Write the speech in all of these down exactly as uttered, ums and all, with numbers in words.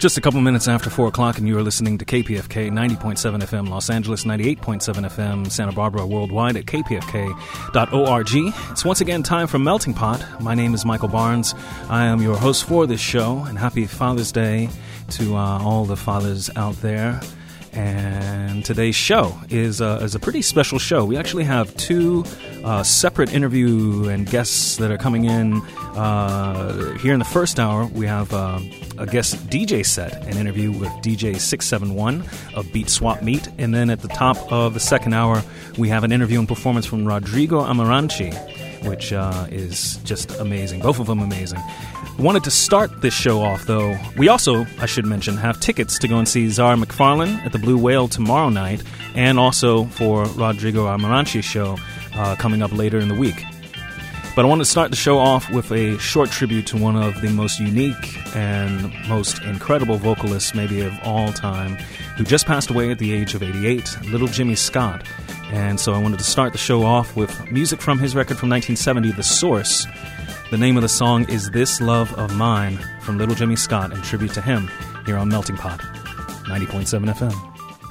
Just a couple minutes after four o'clock, and you are listening to K P F K ninety point seven F M Los Angeles, ninety-eight point seven F M Santa Barbara, worldwide at k p f k dot org. It's once again time for Melting Pot. My name is Michael Barnes. I am your host for this show, and happy Father's Day to uh, all the fathers out there. And today's show is, uh, is a pretty special show. We actually have two uh, separate interview and guests that are coming in. Uh, here in the first hour, we have uh, a guest D J set, an interview with D J six seven one of Beat Swap Meet. And then at the top of the second hour, we have an interview and performance from Rodrigo Amarante, which uh, is just amazing. Both of them amazing. Wanted to start this show off, though. We also, I should mention, have tickets to go and see Zara McFarlane at the Blue Whale tomorrow night, and also for Rodrigo Amarante show uh, coming up later in the week. But I want to start the show off with a short tribute to one of the most unique and most incredible vocalists maybe of all time, who just passed away at the age of eighty-eight, Little Jimmy Scott. And so I wanted to start the show off with music from his record from nineteen seventy, The Source. The name of the song is This Love of Mine from Little Jimmy Scott, in tribute to him here on Melting Pot, ninety point seven F M.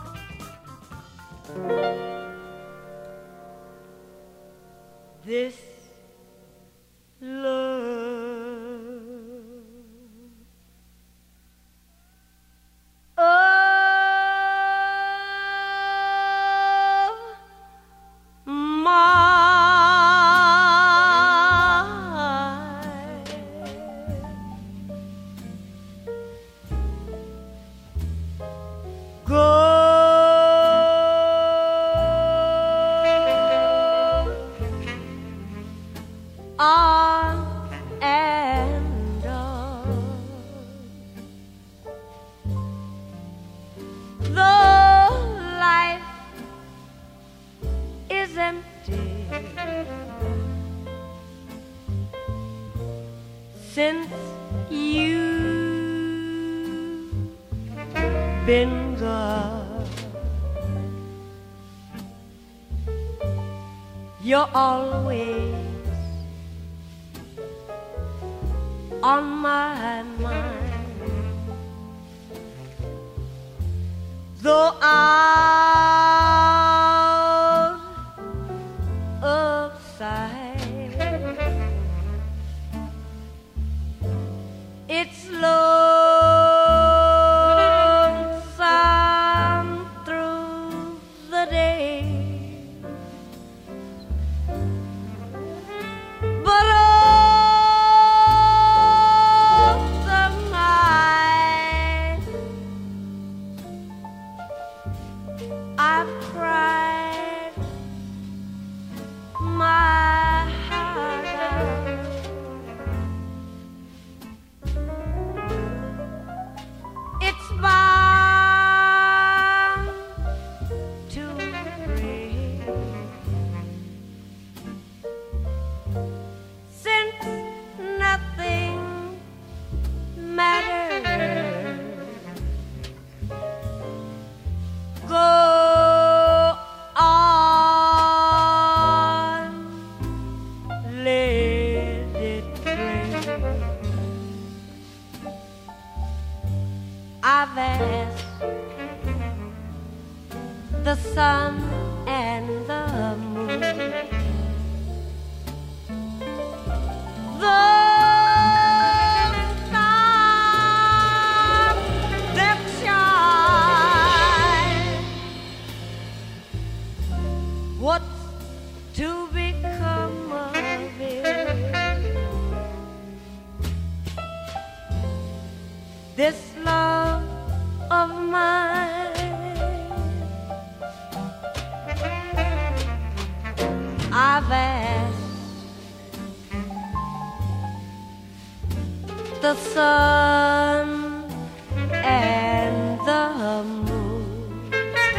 This love of mine go on and on, though life is empty since you've been gone. You're always on my mind, though out of sight. It's lonesome through the day, but all the night I've cried my heart out. It's bound to break, since nothing matters. Go on, let it rain. I've asked the sun and the moon, the stars that shine, what's to become of it? This love of mine, I've asked the sun and the moon,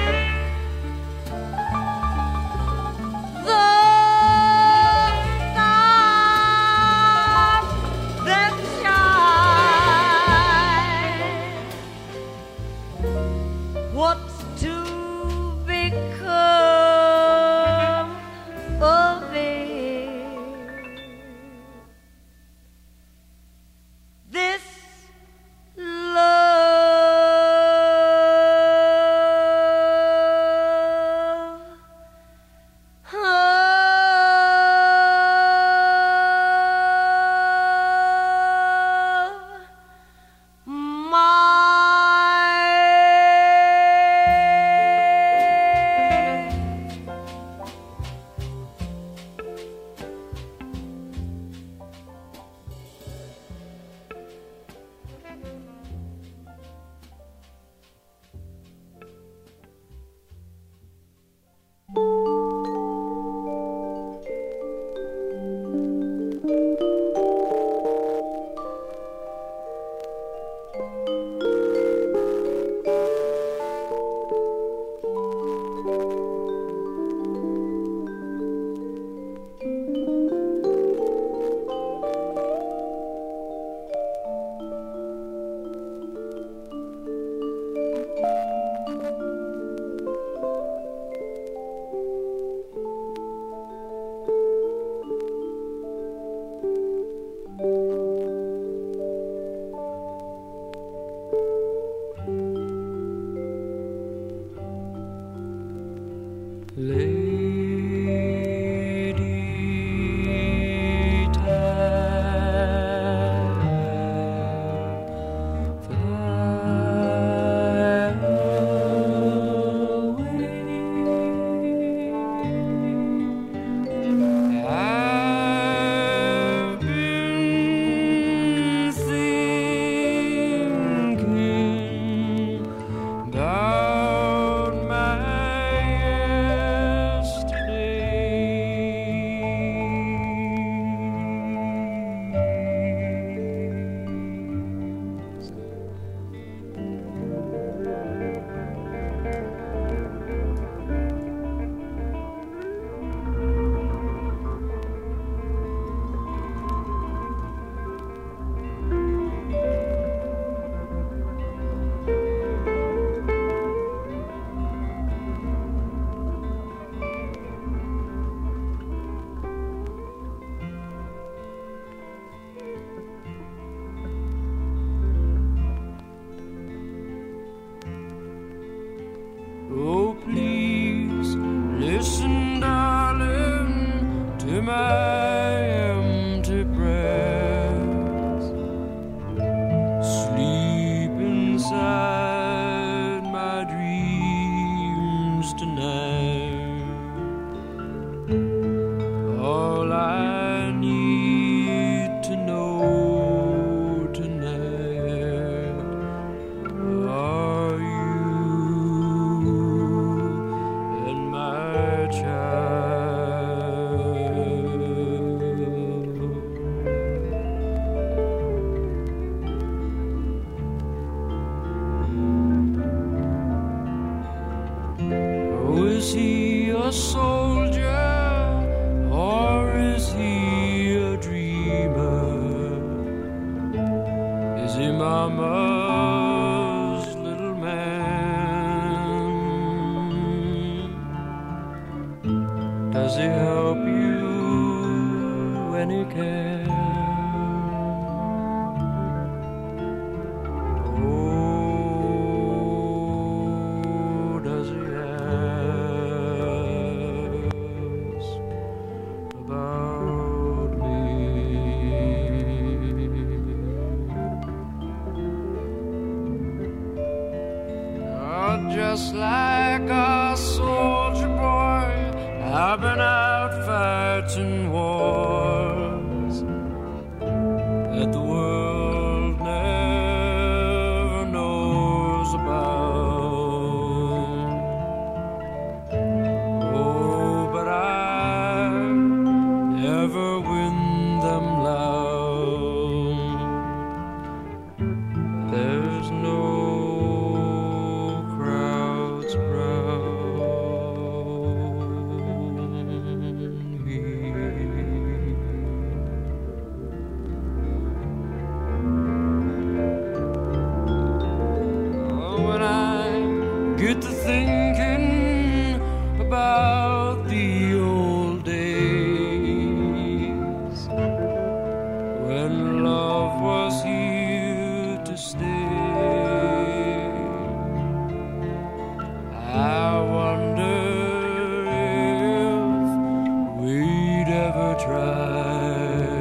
the stars that shine, what's to become of it? This love Oh, please listen, darling, to my empty prayers. Sleep inside my dreams tonight. All I need to know tonight are is he a soldier or is he a dreamer? Is he mama's little man? Does he help you when he can? Just like a soldier boy, I've been out fighting wars that the world never knows about. Oh, but I never win them loud. There's no get to thinking about the old days when love was here to stay. I wonder if we'd ever try.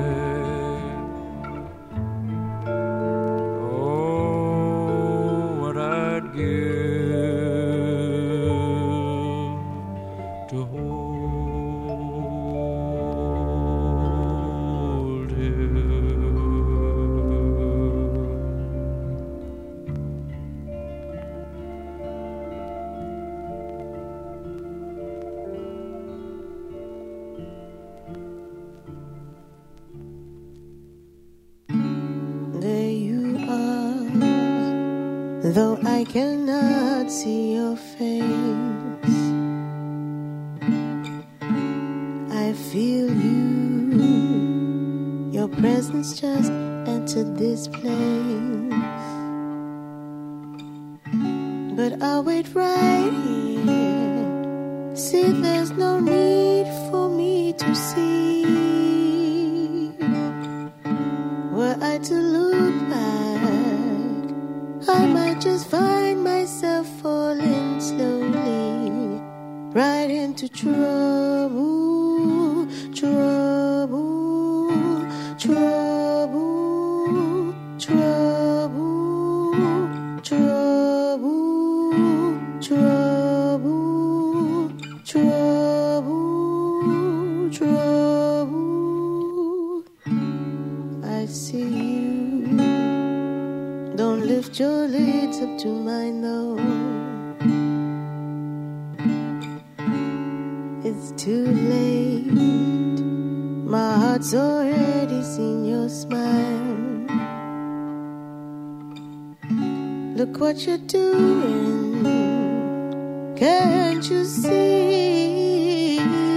Oh, what I'd give to hold him. There you are, though I cannot see your face. I feel you, your presence just entered this place. But I'll wait right here, see there's no need for me to see. Were I to look back, I might just find myself falling slowly right into trouble, trouble, trouble, trouble, trouble, trouble, trouble, trouble. I see you. Don't lift your lids up to my nose. It's too late. My heart's already seen your smile. Look what you're doing. Can't you see?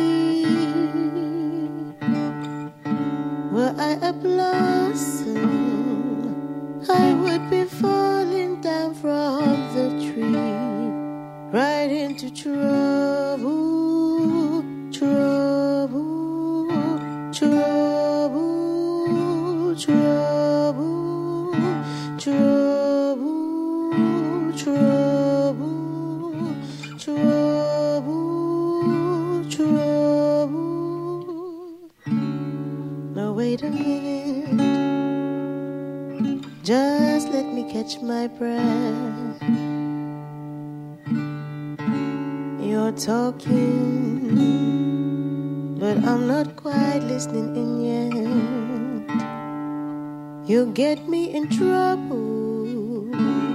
Were I a blossom, I would be falling down from the tree, right into trouble, trouble, trouble, trouble, trouble, trouble, trouble, trouble. Now wait a minute, just let me catch my breath. You're talking, but I'm not quite listening in yet. You'll get me in trouble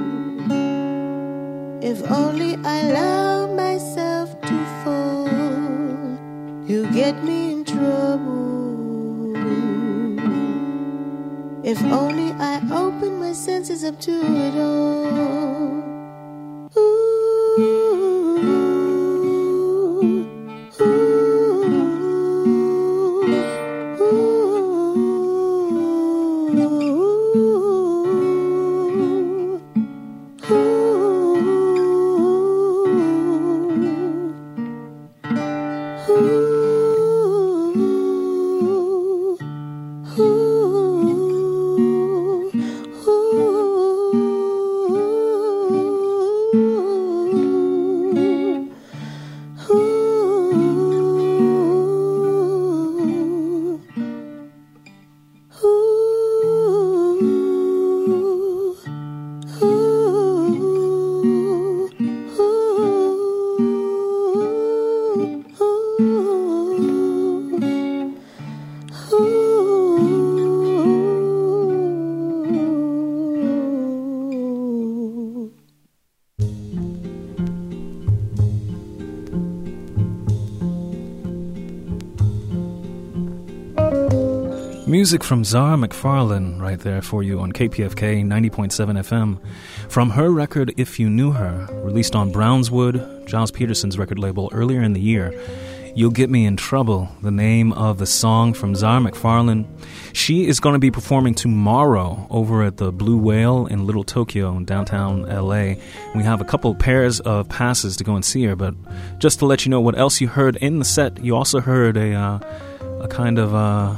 if only I allow myself to fall. You'll get me in trouble if only I open my senses up to it all. Ooh. Music from Zara McFarlane right there for you on K P F K ninety point seven F M. From her record, If You Knew Her, released on Brownswood, Giles Peterson's record label earlier in the year. You'll Get Me in Trouble, the name of the song from Zara McFarlane. She is going to be performing tomorrow over at the Blue Whale in Little Tokyo in downtown L A. We have a couple pairs of passes to go and see her, but just to let you know what else you heard in the set, you also heard a uh, a kind of uh,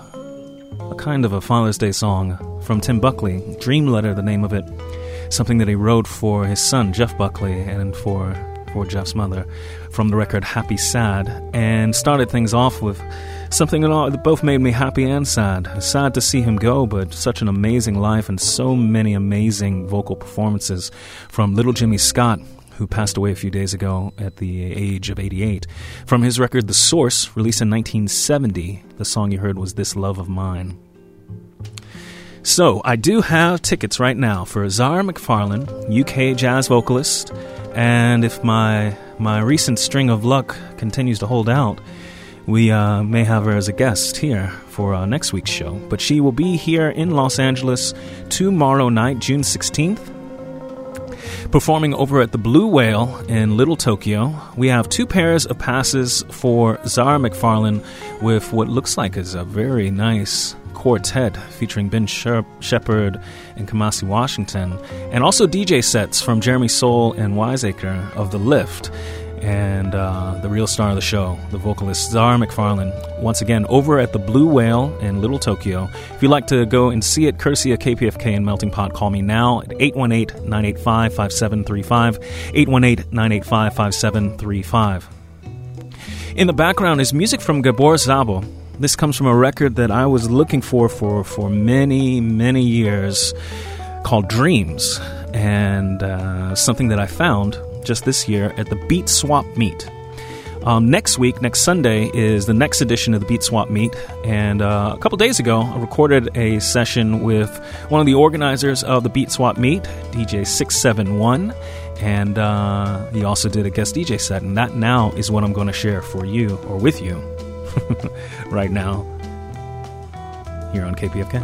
a kind of a Father's Day song from Tim Buckley, Dream Letter, the name of it, something that he wrote for his son Jeff Buckley and for for Jeff's mother, from the record Happy Sad, and started things off with something that both made me happy and sad. Sad to see him go, but such an amazing life and so many amazing vocal performances from Little Jimmy Scott, who passed away a few days ago at the age of eighty-eight. From his record The Source, released in nineteen seventy, the song you heard was This Love of Mine. So, I do have tickets right now for Zara McFarlane, U K jazz vocalist, and if my my recent string of luck continues to hold out, we uh, may have her as a guest here for uh, next week's show. But she will be here in Los Angeles tomorrow night, June sixteenth, performing over at the Blue Whale in Little Tokyo. We have two pairs of passes for Zara McFarlane with what looks like is a very nice quartet featuring Ben Shepherd and Kamasi Washington, and also D J sets from Jeremy Soule and Wiseacre of The Lift, and uh, the real star of the show, the vocalist Zara McFarlane, once again over at the Blue Whale in Little Tokyo. If you'd like to go and see it, courtesy of K P F K and Melting Pot, call me now at eight one eight, nine eight five, five seven three five, eight one eight, nine eight five, five seven three five. In the background is music from Gabor Szabo. This comes from a record that I was looking for for, for many, many years called Dreams, and uh, something that I found just this year at the Beat Swap Meet. Um, next week, next Sunday, is the next edition of the Beat Swap Meet, and uh, a couple days ago, I recorded a session with one of the organizers of the Beat Swap Meet, D J six seven one, and uh, he also did a guest D J set, and that now is what I'm going to share for you, or with you, right now, here on K P F K.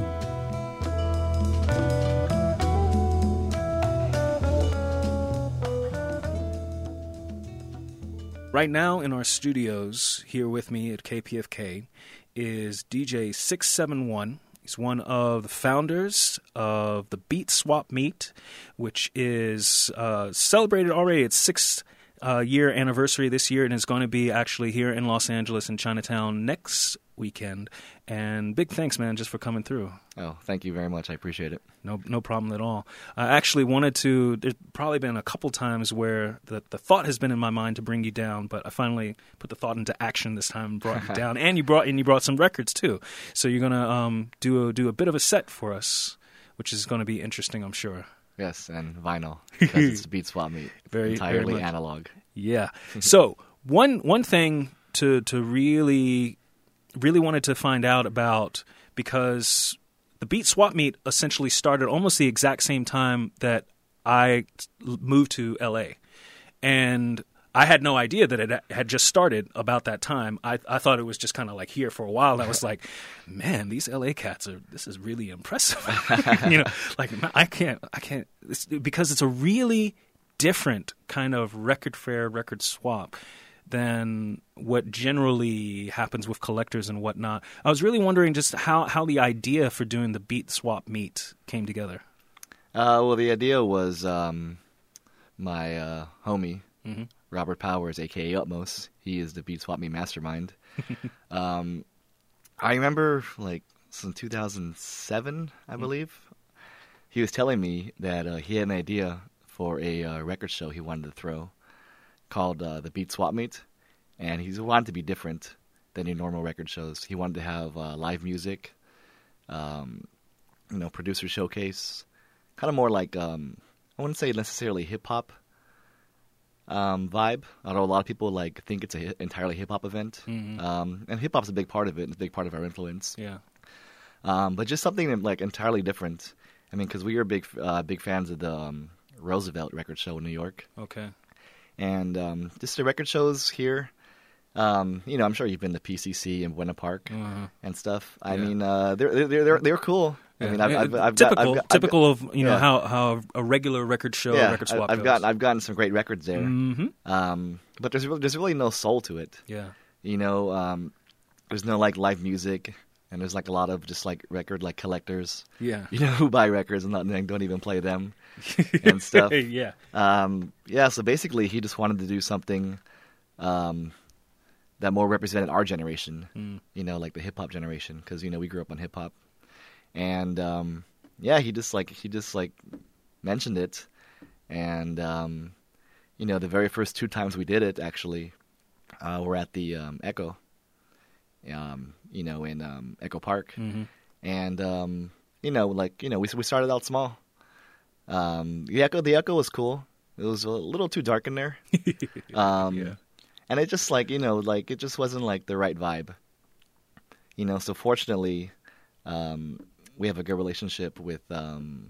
Right now in our studios here with me at K P F K is D J six seven one. He's one of the founders of the Beat Swap Meet, which is uh, celebrated already its sixth uh, year anniversary this year, and is going to be actually here in Los Angeles in Chinatown next weekend. And big thanks, man, just for coming through. Oh, thank you very much. I appreciate it. No, no problem at all. I actually wanted to. There's probably been a couple times where the the thought has been in my mind to bring you down, but I finally put the thought into action this time and brought you down. And you brought and you brought some records too. So you're gonna um, do a, do a bit of a set for us, which is going to be interesting, I'm sure. Yes, and vinyl, because it's the Beat Swap Meet. Very entirely very analog. Yeah. So one one thing to to really really wanted to find out about, because the Beat Swap Meet essentially started almost the exact same time that I moved to L A. And I had no idea that it had just started about that time. I, I thought it was just kind of like here for a while. And I was like, man, these L A cats are, this is really impressive. You know, like I can't, I can't, it's, because it's a really different kind of record fair, record swap than what generally happens with collectors and whatnot. I was really wondering just how, how the idea for doing the Beat Swap Meet came together. Uh, well, the idea was um, my uh, homie, mm-hmm. Robert Powers, a k a. Utmost. He is the Beat Swap Meet mastermind. um, I remember, like, in two thousand seven, I mm-hmm. believe, he was telling me that uh, he had an idea for a uh, record show he wanted to throw, called uh, the Beat Swap Meet, and he wanted to be different than your normal record shows. He wanted to have uh, live music, um, you know, producer showcase, kind of more like, um, I wouldn't say necessarily hip-hop um, vibe, although a lot of people like think it's an entirely hip-hop event, mm-hmm. um, and hip-hop's a big part of it, it's a big part of our influence. Yeah. Um, but just something like entirely different. I mean, because we were big, uh, big fans of the um, Roosevelt record show in New York. Okay. And um, just the record shows here, um, you know, I'm sure you've been to P C C and Buena Park uh-huh. and stuff. I yeah. mean, uh, they're they're they're they're cool. Yeah. I mean, I've, I've, I've typical got, I've got, typical I've got, of you know yeah. how, how a regular record show, yeah, record swap. I've goes. gotten I've gotten some great records there. Mm-hmm. Um, but there's really, there's really no soul to it. Yeah, you know, um, there's no like live music. And there's like a lot of just like record like collectors, yeah, you know, who buy records and, not, and don't even play them and stuff. yeah, um, yeah. So basically, he just wanted to do something um, that more represented our generation, mm. you know, like the hip hop generation, because you know we grew up on hip hop, and um, yeah, he just like he just like mentioned it, and um, you know, the very first two times we did it, actually, uh, were at the um, Echo. Um, you know, in um, Echo Park, mm-hmm. and um, you know, like you know, we we started out small. Um, the Echo, the Echo was cool. It was a little too dark in there, um, yeah. And it just like you know, like it just wasn't like the right vibe. You know, so fortunately, um, we have a good relationship with um,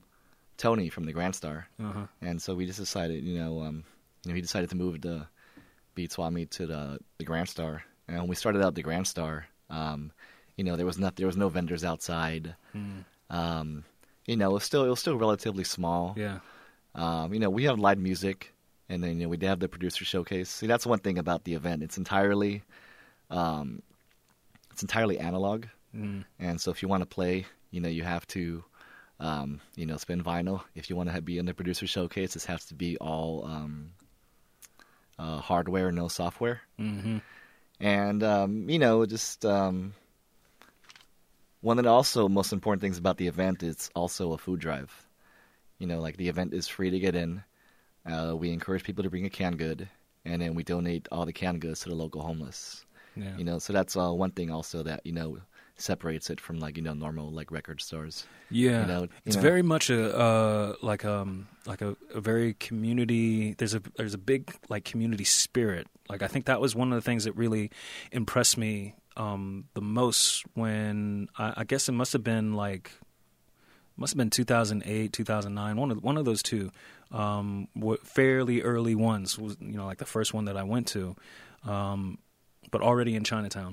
Tony from the Grand Star, uh-huh. and so we just decided, you know, um, you know, he decided to move the Beat Swap Meet to the the Grand Star. And when we started out the Grand Star, um, you know, there was not there was no vendors outside. Mm. Um, you know, it was still it was still relatively small. Yeah. Um, you know, we have live music, and then you know we have the producer showcase. See, that's one thing about the event. It's entirely, um, it's entirely analog. Mm. And so if you want to play, you know, you have to, um, you know, spin vinyl. If you want to be in the producer showcase, this has to be all um, uh, hardware, no software. Mm-hmm. And, um, you know, just um, one of the also most important things about the event is also a food drive. You know, like the event is free to get in. Uh, we encourage people to bring a canned good. and then we donate all the canned goods to the local homeless. Yeah. You know, so that's uh, one thing also that, you know, separates it from like, you know, normal like record stores. Yeah, You know, you it's know. very much a uh, like um like a, a very community. There's a there's a big like community spirit. Like I think that was one of the things that really impressed me um, the most when I, I guess it must have been like must have been two thousand eight, two thousand nine. One of one of those two um, were fairly early ones. Was you know like the first one that I went to, um, but already in Chinatown.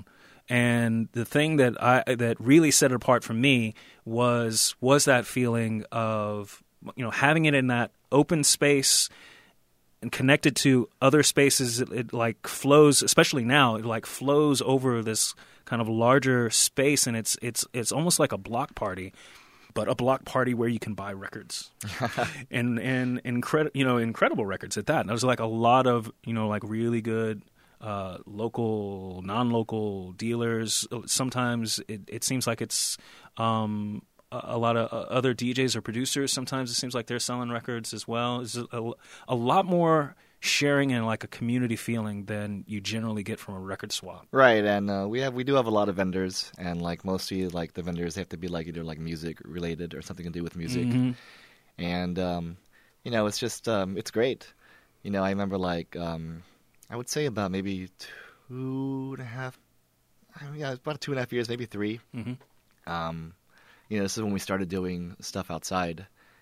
And the thing that I that really set it apart for me was was that feeling of you know having it in that open space and connected to other spaces. It, it like flows, especially now. It like flows over this kind of larger space, and it's it's it's almost like a block party, but a block party where you can buy records and and incredible you know incredible records at that. And there's like a lot of you know like really good. Uh, local, non-local dealers. Sometimes it, it seems like it's um, a, a lot of uh, other D Js or producers. Sometimes it seems like they're selling records as well. It's a, a lot more sharing and like a community feeling than you generally get from a record swap. Right, and uh, we have we do have a lot of vendors, and like mostly like the vendors have to be like either like music related or something to do with music, Mm-hmm. and um, you know it's just um, it's great. You know, I remember like. Um, I would say about maybe two and a half, I mean, yeah, about two and a half years, maybe three. Mm-hmm. Um, you know, this is when we started doing stuff outside.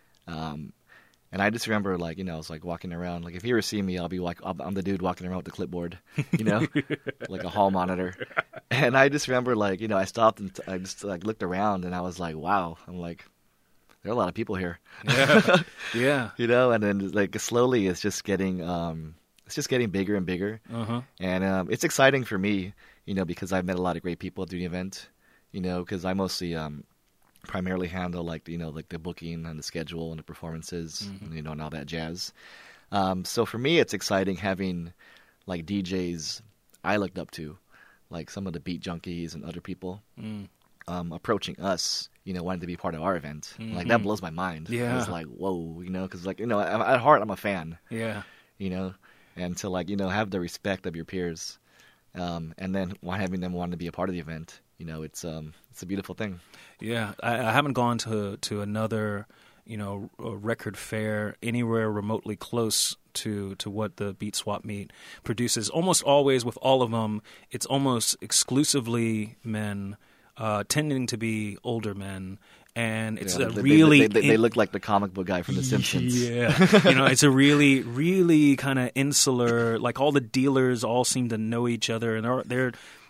Um, and I just remember, like, you know, I was like walking around. Like, if you ever see me, I'll be like, I'm the dude walking around with the clipboard, you know, like a hall monitor. And I just remember, like, you know, I stopped and t- I just like looked around and I was like, wow. I'm like, there are a lot of people here. Yeah. Yeah. You know, and then like slowly it's just getting. Um, It's just getting bigger and bigger, Uh-huh. and um, it's exciting for me, you know, because I've met a lot of great people at the event, you know, because I mostly um, primarily handle like you know like the booking and the schedule and the performances, Mm-hmm. you know, and all that jazz. Um, so for me, it's exciting having like D Js I looked up to, like some of the beat junkies and other people, Mm. um, approaching us, you know, wanting to be part of our event. Mm-hmm. Like that blows my mind. Yeah. It's like whoa, you know, because like you know, at at heart, I'm a fan, Yeah. you know. And to like you know have the respect of your peers, um, and then why having them want to be a part of the event, you know, it's um it's a beautiful thing. Yeah, I, I haven't gone to to another, you know, a record fair anywhere remotely close to to what the Beat Swap Meet produces. Almost always with all of them, it's almost exclusively men, uh, tending to be older men. And it's Yeah, a they, really they, they, they in- look like the comic book guy from The Simpsons. Yeah, you know, it's a really, really kind of insular. Like all the dealers all seem to know each other, and they're they're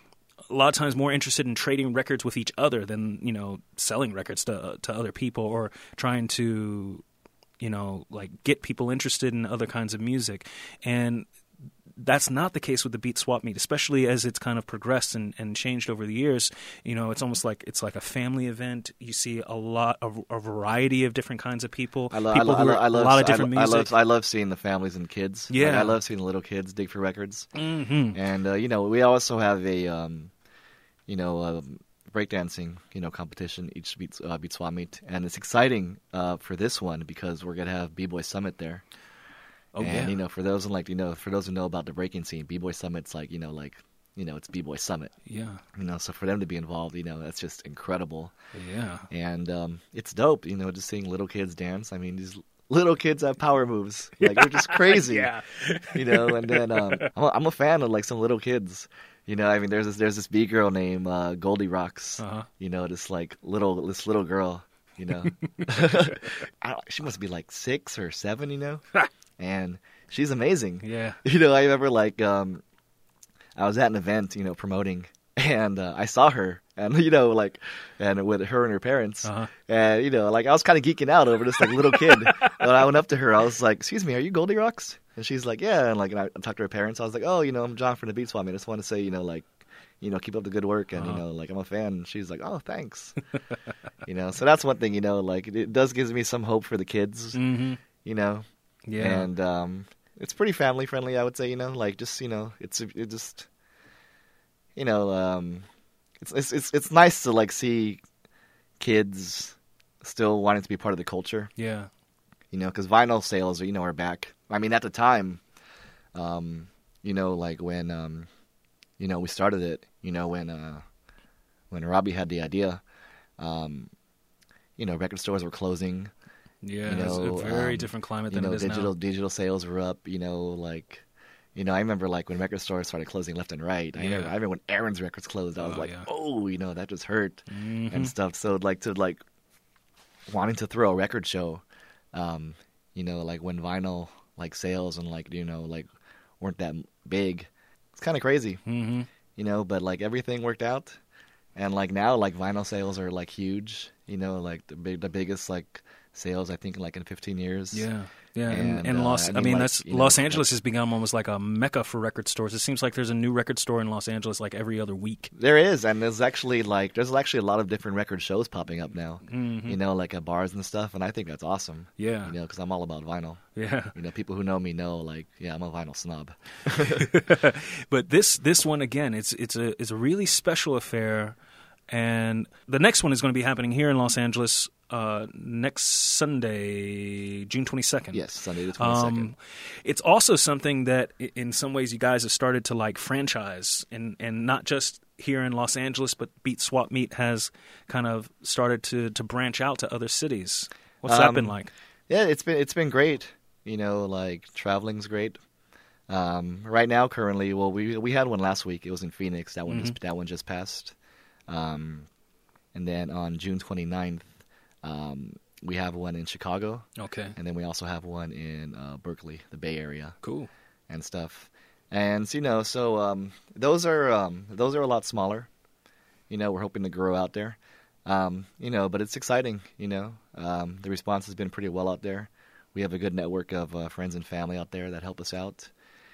a lot of times more interested in trading records with each other than you know selling records to to other people or trying to you know like get people interested in other kinds of music. And that's not the case with the Beat Swap Meet, especially as it's kind of progressed and, and changed over the years. You know, it's almost like it's like a family event. You see a lot of a variety of different kinds of people. I, lo- people I, lo- who I, are- lo- I love a lot of I different lo- I music. love I love seeing the families and kids. Like, Yeah. I love seeing the little kids dig for records. Mm-hmm. And uh, you know, we also have a um, you know um, breakdancing you know competition each Beat uh, Beat Swap Meet, and it's exciting uh, for this one because we're gonna have B-Boy Summit there. Oh, and yeah. you know, for those who like you know, for those who know about the breaking scene, B-Boy Summit's like you know, like you know, it's B-Boy Summit. Yeah, You know, so for them to be involved, you know, that's just incredible. yeah, And um, it's dope, you know, just seeing little kids dance. I mean, these little kids have power moves, like they're just crazy. yeah. You know, and then um, I'm, a, I'm a fan of like some little kids. You know, I mean, there's this there's this B girl named uh, Goldie Rocks. Uh-huh. You know, this like little this little girl. You know, I don't, she must be like six or seven. You know, and she's amazing. Yeah. You know, I remember like um, I was at an event, you know, promoting, and uh, I saw her, and you know, like, and with her and her parents, Uh-huh. and you know, like I was kind of geeking out over this like little kid. And I went up to her, I was like, "Excuse me, are you Goldie Rocks?" And she's like, "Yeah." And like, and I talked to her parents. I was like, "Oh, you know, I'm John from the Beat Swap. I just want to say, you know, like, you know, keep up the good work, and Uh-huh. you know, like I'm a fan." And she's like, "Oh, thanks." You know, so that's one thing, you know, like it, it does gives me some hope for the kids. Mm-hmm. You know, Yeah. and um, it's pretty family friendly, I would say. You know, like just you know, it's it just, you know, um, it's it's it's it's nice to like see kids still wanting to be part of the culture. Yeah. You know, because vinyl sales, you know, are back. I mean, at the time, um, you know, like when, um, you know, we started it, you know, when, uh, when Robbie had the idea, um, you know, record stores were closing. Yeah, you know, it's a very um, different climate you than know, it is digital, now. digital sales were up, you know, like, you know, I remember like when record stores started closing left and right. I, Yeah. remember, I remember when Aaron's records closed. I was Oh, like, yeah. oh, you know, that just hurt Mhm. and stuff. So like to like wanting to throw a record show, um, you know, like when vinyl like sales and like you know like weren't that big, it's kind of crazy, Mm-hmm. you know. But like everything worked out, and like now like vinyl sales are like huge, you know, like the big the biggest like sales I think like in fifteen years. Yeah, yeah, and, And, and uh, Los. I I mean, mean, like, that's you know, Los like- Angeles has become almost like a mecca for record stores. It seems like there's a new record store in Los Angeles like every other week. There is, and there's actually like there's actually a lot of different record shows popping up now. Mhm. You know, like at bars and stuff, and I think that's awesome. Yeah, You know, because I'm all about vinyl. yeah. You know, people who know me know, like, yeah, I'm a vinyl snob. But this this one again, it's it's a it's a really special affair, and the next one is going to be happening here in Los Angeles uh, next Sunday, June twenty-second. Yes, Sunday the twenty-second. Um, it's also something that, i- in some ways, you guys have started to like franchise, and and not just here in Los Angeles, but Beat Swap Meet has kind of started to to branch out to other cities. What's that Um, been like? Yeah, it's been it's been great. You know, like traveling's great. Um, right now, currently, well, we we had one last week. It was in Phoenix. That one just that one just passed. Um, and then on June twenty-ninth, um, we have one in Chicago, Okay, and then we also have one in uh, Berkeley, the Bay Area, cool. and stuff. And you know, so um, those are um, those are a lot smaller. You know, we're hoping to grow out there. Um, you know, but it's exciting. You know, um, the response has been pretty well out there. We have a good network of uh, friends and family out there that help us out.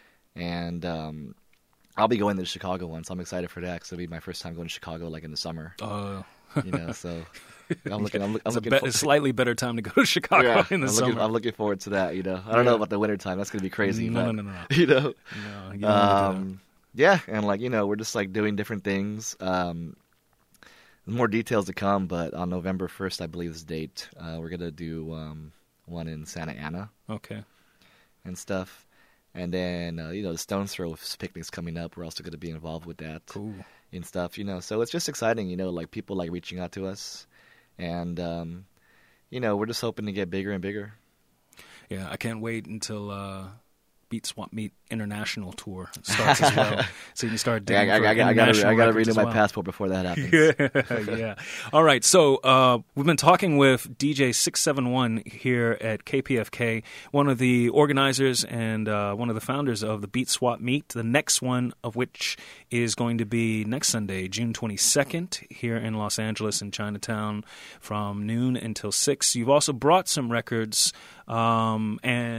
And um, I'll be going to the Chicago one, so I'm excited for that. Cause it'll be my first time going to Chicago, like in the summer. Uh, You know, so I'm looking. I'm, look- I'm it's a, looking. be- for- a slightly better time to go to Chicago yeah, in the I'm summer. looking, I'm looking forward to that. You know, I don't know Yeah. about the winter time. That's gonna be crazy. No, but, no, no, no, no. You know, No, you don't need to do that. um, yeah, and like you know, we're just like doing different things. Um, more details to come, but on November first, I believe is the date. Uh, we're gonna do um, one in Santa Ana Okay. and stuff, and then uh, you know the Stones Throw picnic's coming up. We're also gonna be involved with that Cool. and stuff. You know, so it's just exciting. You know, like people like reaching out to us, and um, you know, we're just hoping to get bigger and bigger. Yeah, I can't wait until uh, Beat Swap Meet International Tour starts as well. So you can start Yeah, digging I, for I, I, I gotta, international I gotta records renew as my well. passport before that happens. Yeah, yeah. All right. So uh, we've been talking with D J six seven one here at K P F K, one of the organizers and uh, one of the founders of the Beat Swap Meet. The next one of which is going to be next Sunday, June twenty-second, here in Los Angeles in Chinatown, from noon until six. You've also brought some records, um,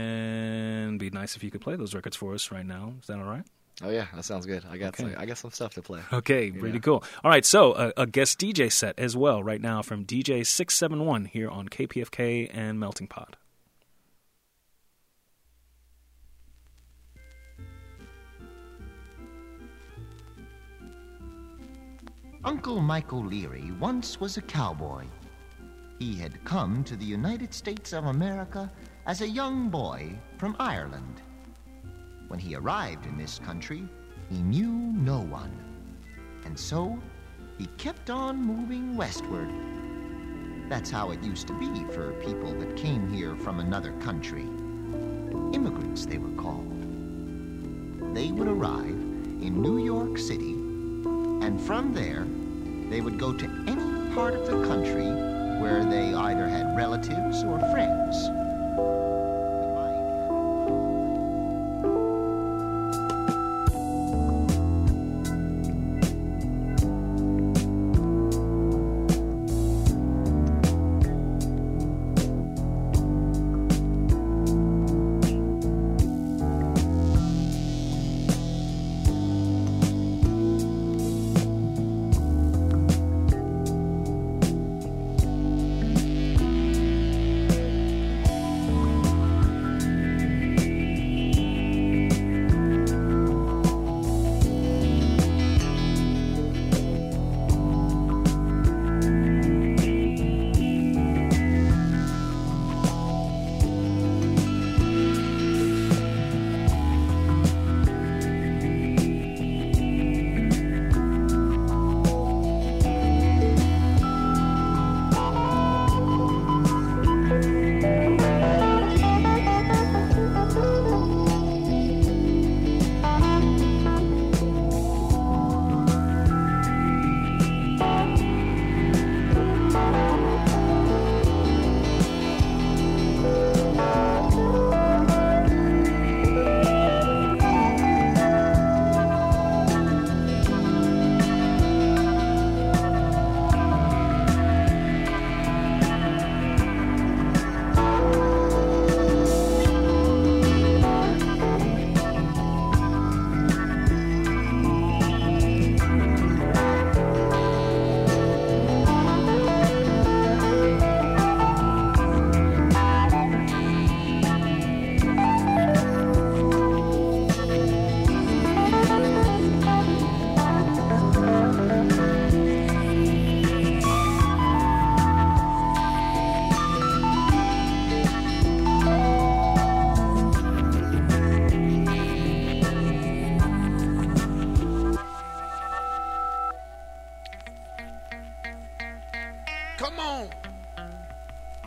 and it'd be nice if you could play those records for us right now. Is that all right? Oh yeah, that sounds good. I got Okay. some, I got some stuff to play. Okay, You pretty know. cool. All right, so a, a guest D J set as well right now from D J six seven one here on K P F K and Melting Pot. Uncle Michael Leary once was a cowboy. He had come to the United States of America as a young boy from Ireland. When he arrived in this country, he knew no one. And so, he kept on moving westward. That's how it used to be for people that came here from another country. Immigrants, they were called. They would arrive in New York City, and from there, they would go to any part of the country where they either had relatives or friends. With my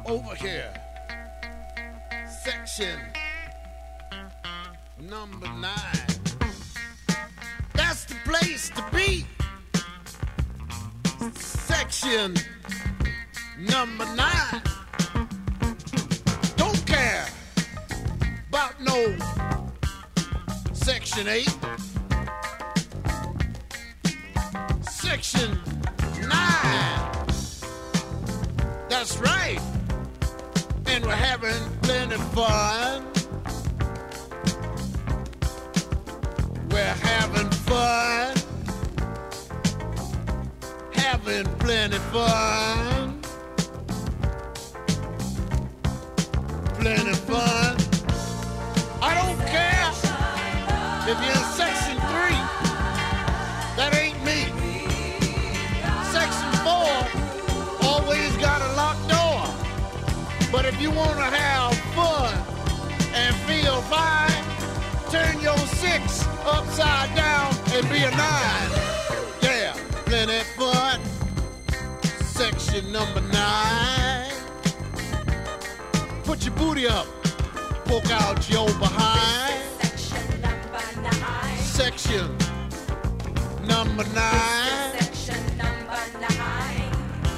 over here. Section number nine. That's the place to be. Section number nine. Don't care about no section eight. Section nine. That's right. And we're having plenty fun. We're having fun. Having plenty fun. Plenty fun. I don't care if you're in section three. That ain't me. Section four always got a locked door. But if you want to have fun and feel fine, turn your six upside down and be a nine. Yeah, plenty fun. Section number nine. Put your booty up, poke out your behind. Section number nine. Section number nine. Section number nine.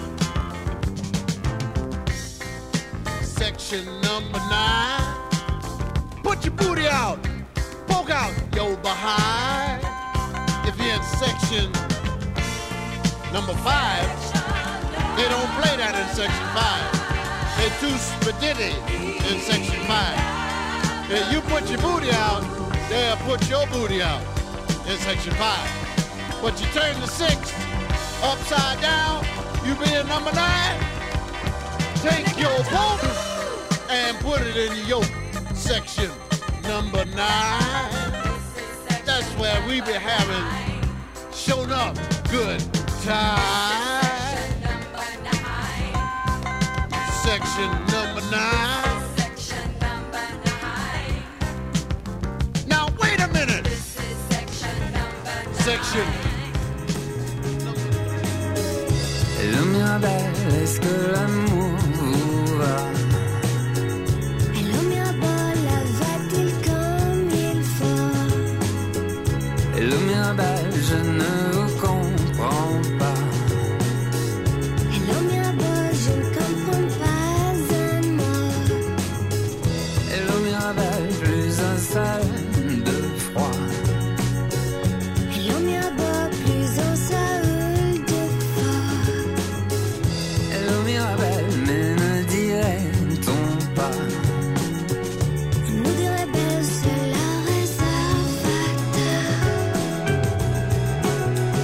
Section number nine. Put your booty out, poke out your behind. If you're in section number five, they don't play that in section five. They too spaghetti in section five. If you put your booty out, they'll put your booty out in section five. But you turn the six upside down, you be in number nine. Take your boat and put it in your section number nine. That's where we be having shown up good time. Section number nine. Section number nine. Now wait a minute. This is section number nine. Section. Le Mirabelle, est-ce que l'amour vous va? Et le Mirabelle va-t-il comme il faut? Et le Mirabelle, je ne vous comprends pas. Et le Mirabelle, je ne comprends pas un mot. Et le Mirabelle, plus un seul de froid. Et le Mirabelle, plus un seul de froid. Et le Mirabelle, mais ne dirait-on pas? Nous dirait belle, c'est la réserve.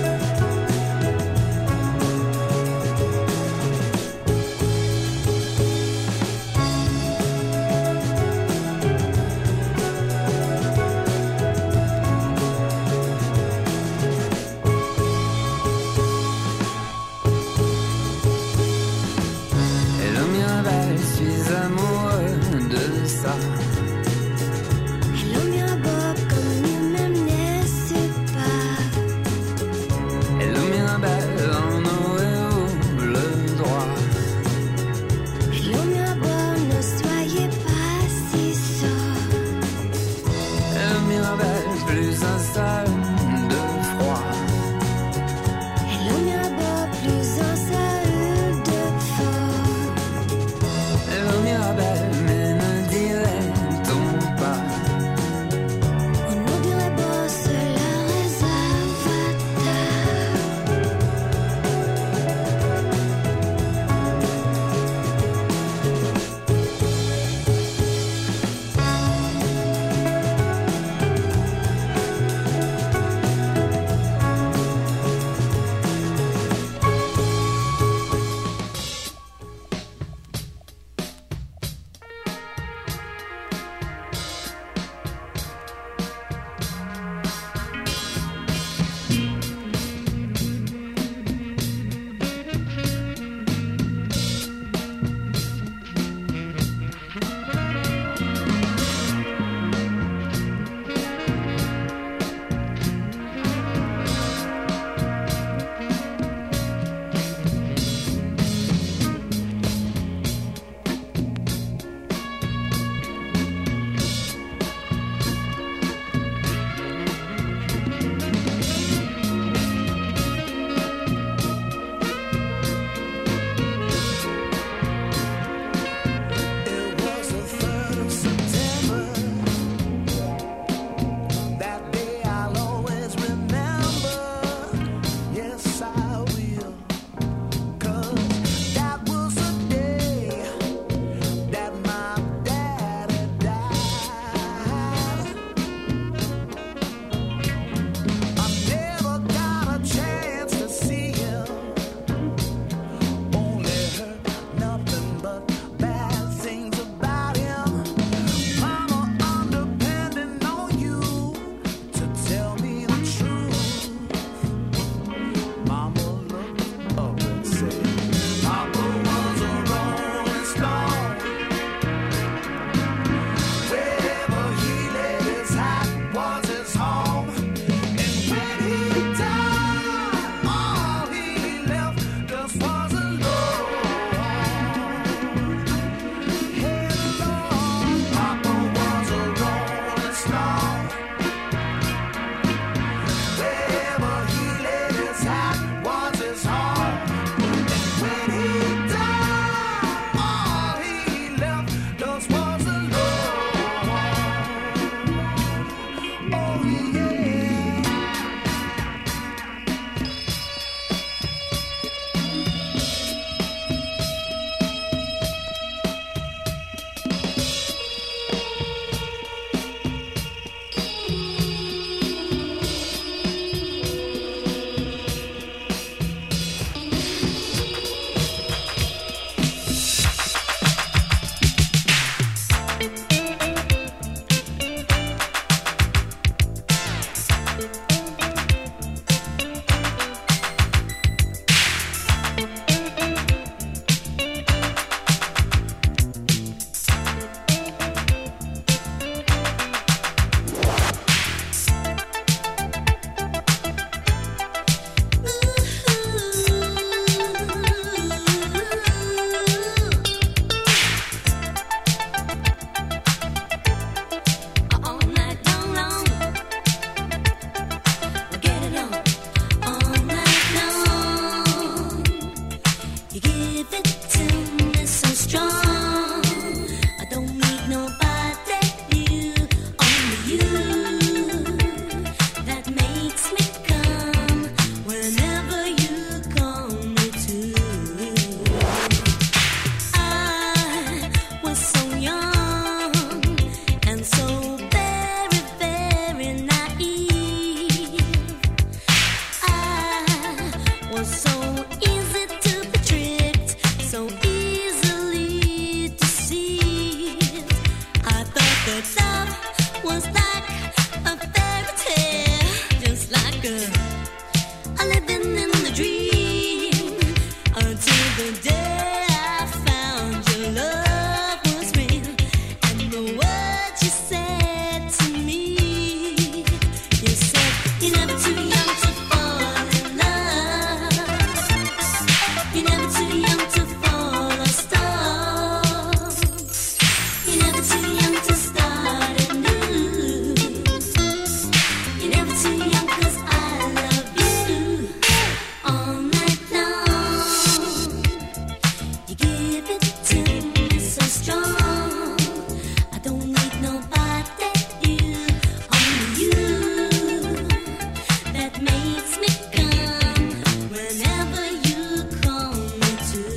America, living in the dream until the day I found your love was real. And the words you said to me, you said you're never too young to fall in love. You're never too young to fall a star. You're never too young to start anew. You're never too young 'cause I love you all night long. You give it to me so strong. I don't need nobody, you, only you. That makes me come whenever you call me to.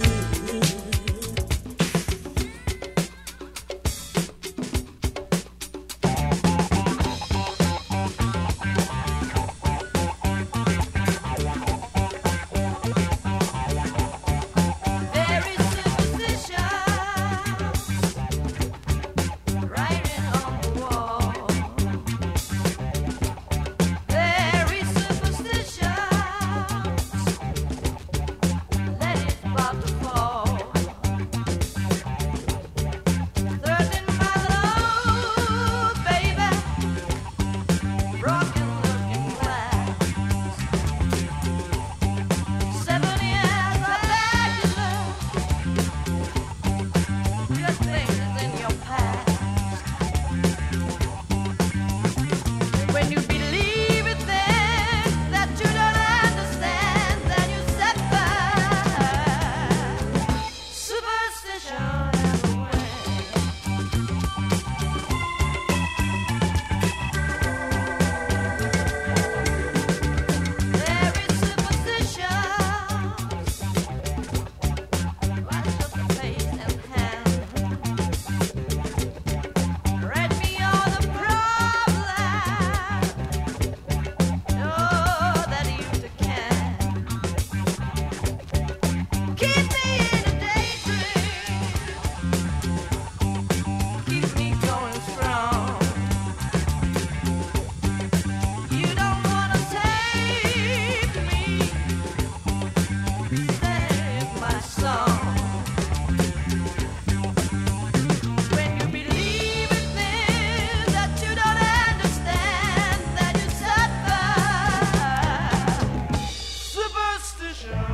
Very superstitious, writing on the wall. Very superstitious, let it about to fall. Thirteen miles old, baby, broken looking glass. Seven years of bachelor, just things in your past. When you believe it, then that you don't understand, then you suffer superstition away. Very superstitious. Why just a face and hand? Read me all the problems. Know that you can. Keep me in a daydream. Keep me going strong. You don't wanna save me. Save my song. When you believe it, then that you don't understand, that you suffer superstition.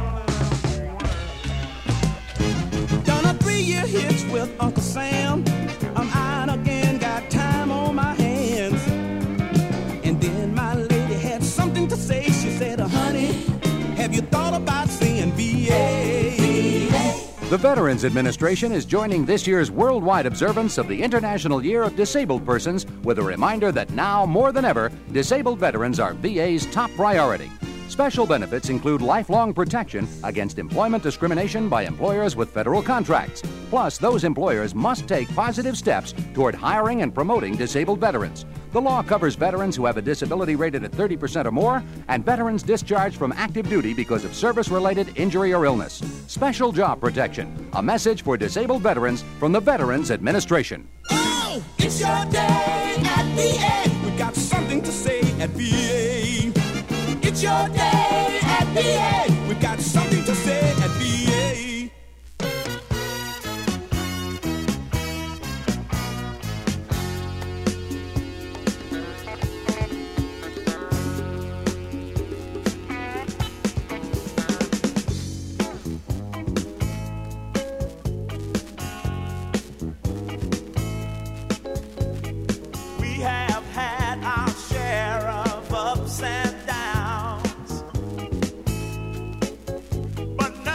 Done a three-year hitch with Uncle Sam. I'm out again, got time on my hands. And then my lady had something to say. She said, honey, have you thought about saying V A? The Veterans Administration is joining this year's worldwide observance of the International Year of Disabled Persons with a reminder that now more than ever, disabled veterans are V A's top priority. Special benefits include lifelong protection against employment discrimination by employers with federal contracts. Plus, those employers must take positive steps toward hiring and promoting disabled veterans. The law covers veterans who have a disability rated at thirty percent or more and veterans discharged from active duty because of service-related injury or illness. Special job protection. A message for disabled veterans from the Veterans Administration. Oh, it's your day at V A. We got something to say at V A. It's your day at V A. We got something to say at V A. We have had our share of ups and downs, but now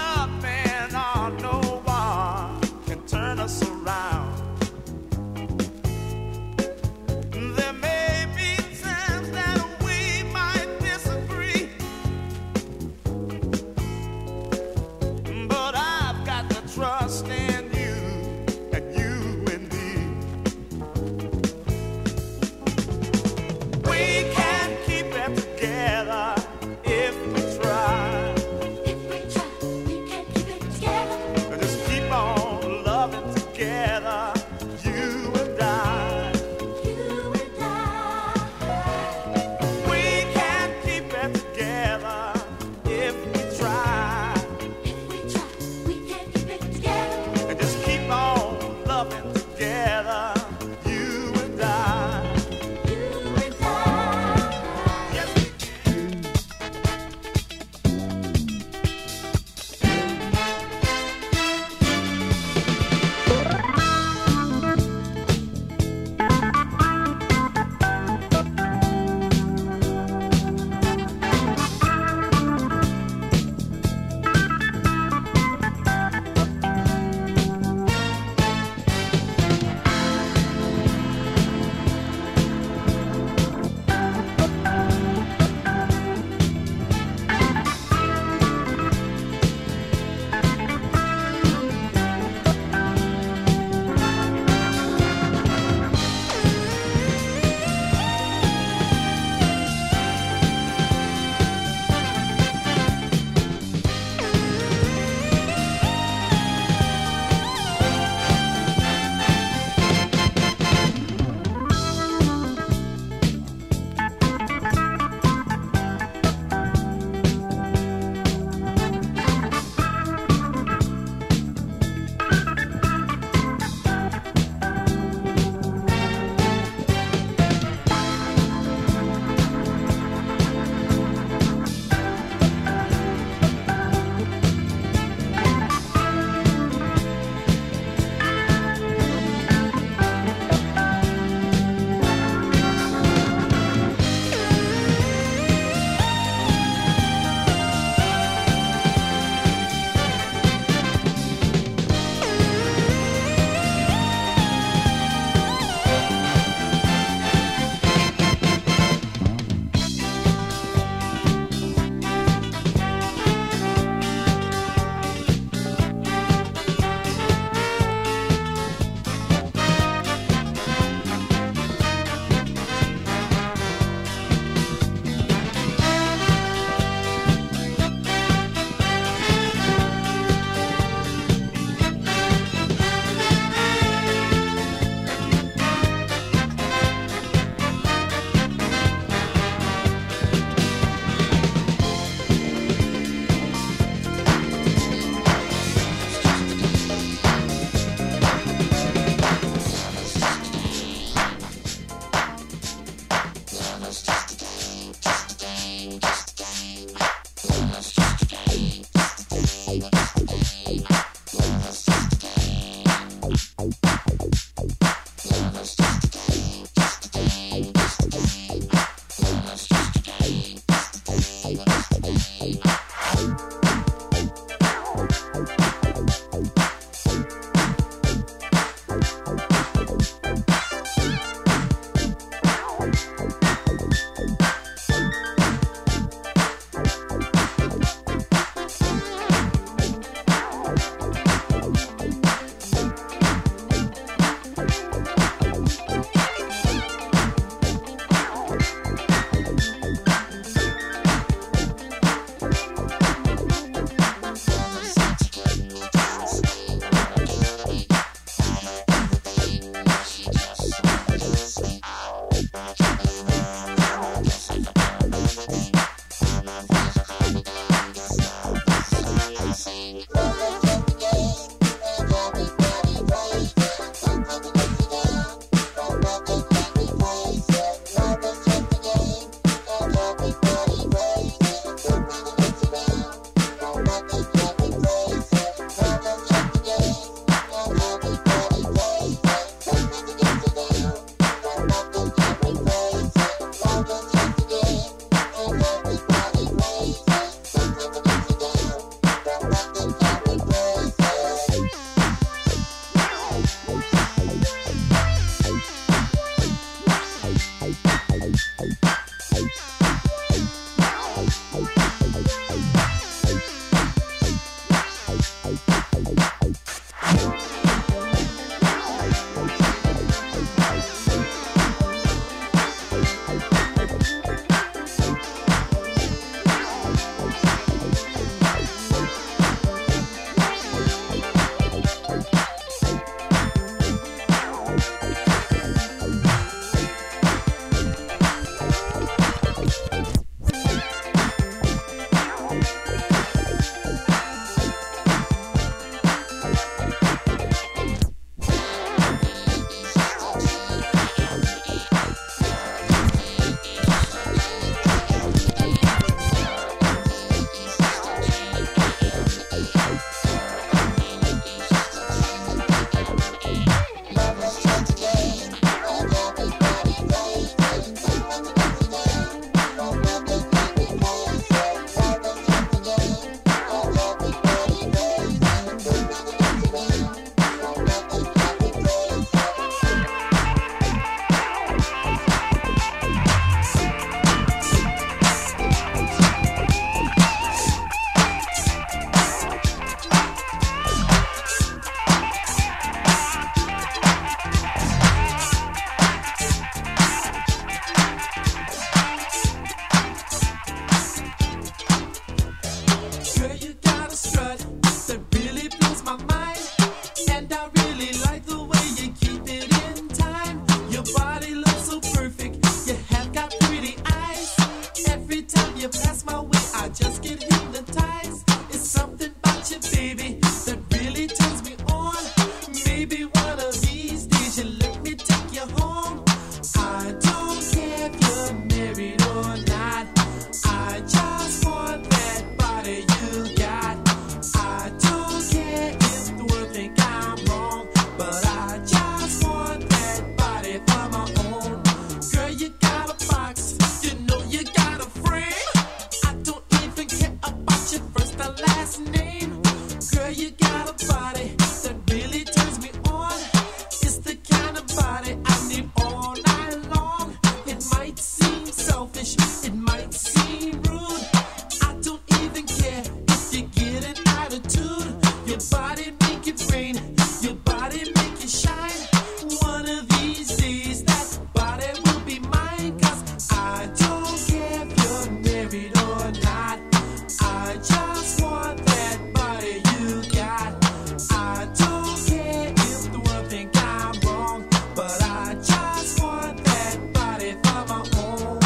you pass my way, I just get hypnotized. It's something about you, baby, that really turns me on. Maybe one of these days you let me take you home. I don't care if you're married or not. I just want that body you got. I don't care if the world think I'm wrong, but I just want that body for my own. Girl, you got a box, you know you got a frame. I don't even care about your first or last name. Girl, you got a body that really turns me on. It's the kind of body I need all night long. It might seem selfish, it might seem rude. I don't even care if you get an attitude. Your body make it rain, your body make it shine. One of these days that body will be mine. Cause I don't care if you're married or not. I just want that body you got. I don't care if the world think I'm wrong, but I just want that body for my own.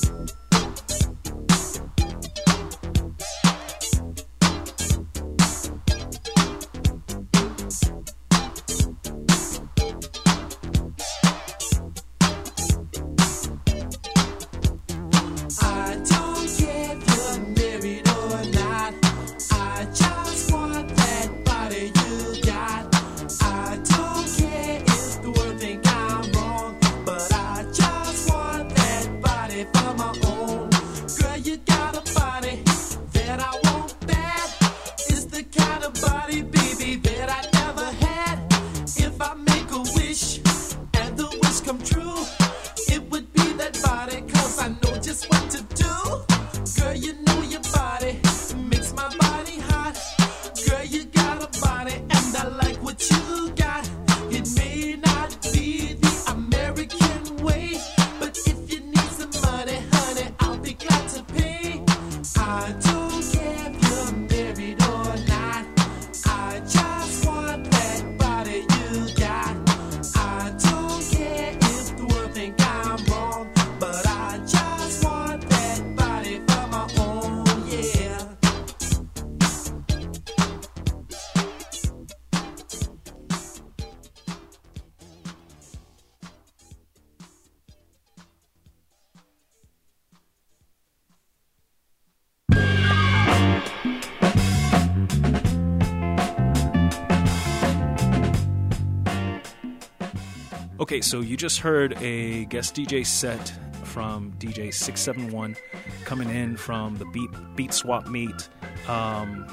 I don't care if you're married or not. I just want that body you got. I don't care if the world think I'm wrong, but I just want that body for my own. Girl, you got a body that I want bad. It's the kind of body, baby, that I never had. If I make a wish and the wish come true, it would be that body, cause I know just what to do. Girl, you know your body makes my body hot. Girl, you got a body and I like what you got. It may not be the American way, but if you need some money, honey, I'll be glad to pay. I don't care if you're married or not. I just want that body you got. I don't care if the world think I'm wrong, but I just want that body for my own, yeah. Okay, so you just heard a guest D J set from D J six seven one coming in from the Beat Beat Swap Meet. Um,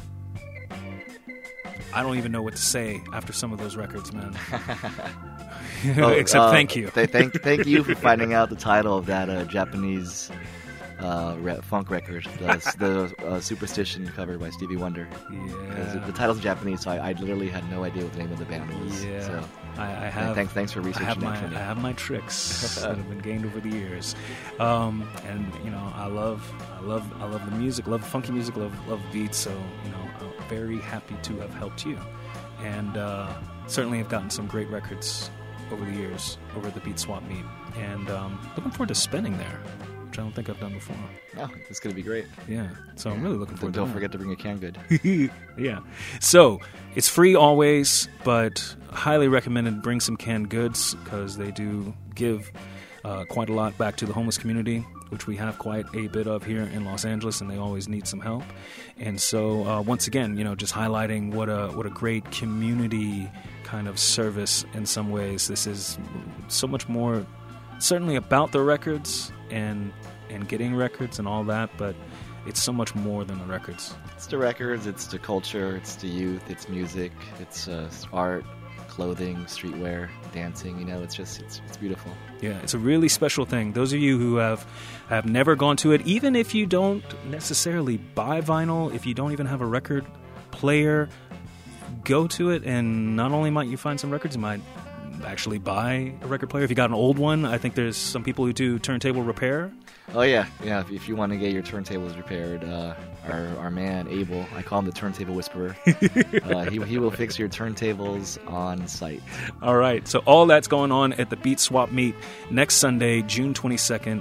I don't even know what to say after some of those records, man. Oh, Except uh, thank you. th- thank, thank you for finding out the title of that uh, Japanese uh, re- funk record, the, the uh, Superstition cover by Stevie Wonder. Because Yeah. the title's Japanese, so I, I literally had no idea what the name of the band was. Yeah, So, I, I yeah, have. thanks, thanks for researching I have that my, for me. I have my tricks that have been gained over the years, um, and you know, I love, I love, I love the music, love funky music, love, love beats. So you know, I'm very happy to have helped you, and uh, certainly have gotten some great records over the years over at the Beat Swap Meet, and um, looking forward to spinning there, which I don't think I've done before. Oh, it's going to be great. Yeah, so I'm really looking forward Don't to forget to bring a canned good. that. Yeah. So, it's free always, but highly recommended bring some canned goods because they do give uh, quite a lot back to the homeless community, which we have quite a bit of here in Los Angeles, and they always need some help. And so, uh, once again, you know, just highlighting what a what a great community kind of service in some ways. This is so much more certainly about the records and and getting records and all that, but it's so much more than the records. It's the records, it's the culture, it's the youth, it's music, it's uh, art, clothing, streetwear, dancing. You know, it's just it's it's beautiful. Yeah, it's a really special thing. Those of you who have have never gone to it, even if you don't necessarily buy vinyl, if you don't even have a record player, go to it, and not only might you find some records, you might actually buy a record player. If you got an old one, I think there's some people who do turntable repair. Oh yeah, yeah. If, if you want to get your turntables repaired, uh, our our man Abel, I call him the turntable whisperer. uh, he he will fix your turntables on site. All right, so all that's going on at the Beat Swap Meet next Sunday, June twenty-second.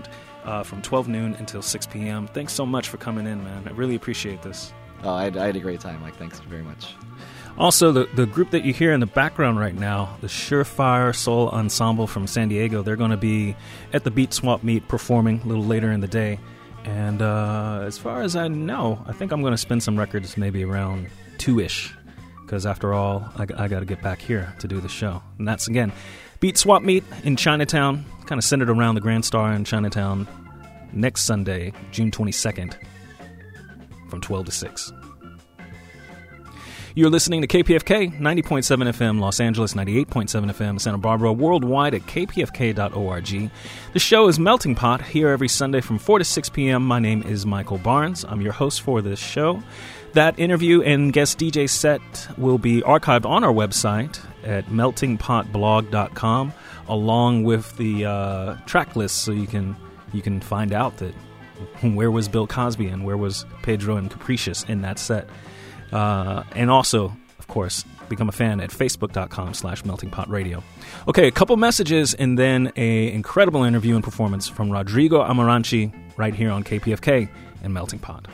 uh, from twelve noon until six p.m. Thanks so much for coming in, man. I really appreciate this. Oh, I had, I had a great time, Mike. Thanks very much. Also, the, the group that you hear in the background right now, the Surefire Soul Ensemble from San Diego, they're going to be at the Beat Swap Meet performing a little later in the day. And uh, as far as I know, I think I'm going to spin some records maybe around two-ish. Because after all, I, I got to get back here to do the show. And that's, again, Beat Swap Meet in Chinatown, kind of centered around the Grand Star in Chinatown, next Sunday, June twenty-second, from twelve to six. You're listening to K P F K, ninety point seven F M, Los Angeles, ninety-eight point seven F M, Santa Barbara, worldwide at k p f k dot org. The show is Melting Pot, here every Sunday from four to six p.m. My name is Michael Barnes. I'm your host for this show. That interview and guest D J set will be archived on our website at melting pot blog dot com, along with the uh, track list, so you can you can find out that where was Bill Cosby and where was Pedro and Capricious in that set. Uh, and also, of course, become a fan at facebook.com slash meltingpotradio. Okay, a couple messages and then a incredible interview and performance from Rodrigo Amarante right here on K P F K and Melting Pot.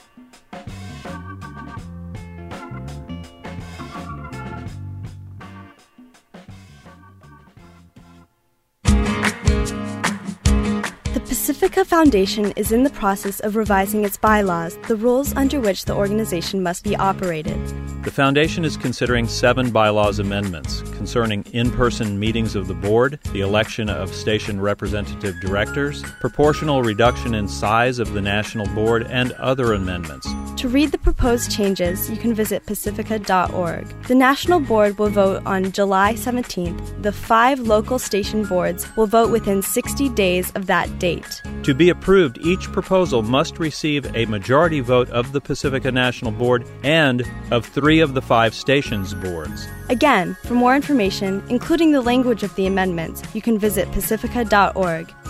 The Pacifica Foundation is in the process of revising its bylaws, the rules under which the organization must be operated. The Foundation is considering seven bylaws amendments concerning in-person meetings of the board, the election of station representative directors, proportional reduction in size of the national board, and other amendments. To read the proposed changes, you can visit pacifica dot org. The National Board will vote on July seventeenth. The five local station boards will vote within sixty days of that date. To be approved, each proposal must receive a majority vote of the Pacifica National Board and of three of the five stations boards. Again, for more information, including the language of the amendments, you can visit pacifica dot org.